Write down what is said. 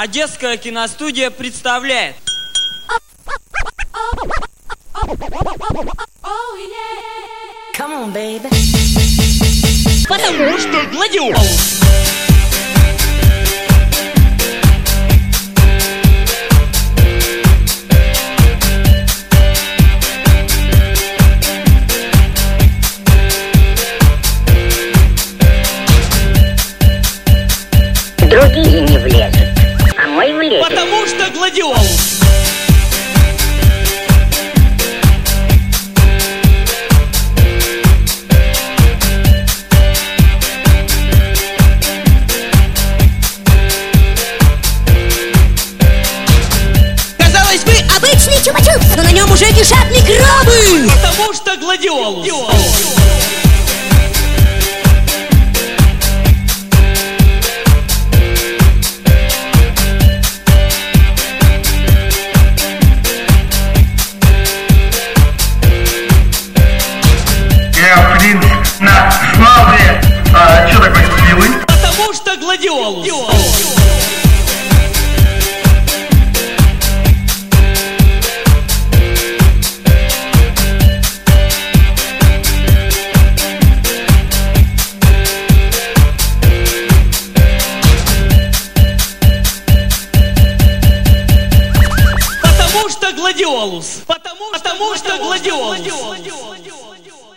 Одесская киностудия представляет. Come on, baby. Потому что Гладиолус. Другие не влезут, а мой влезет. Потому что Гладиолус. Казалось бы, обычный чупа-чупс, но на нем уже кишат микробы. Потому что Гладиолус. Я принц на славе. Чё такой силы? Потому что Гладиолус. Потому что Гладиолус. Потому что Гладиолус.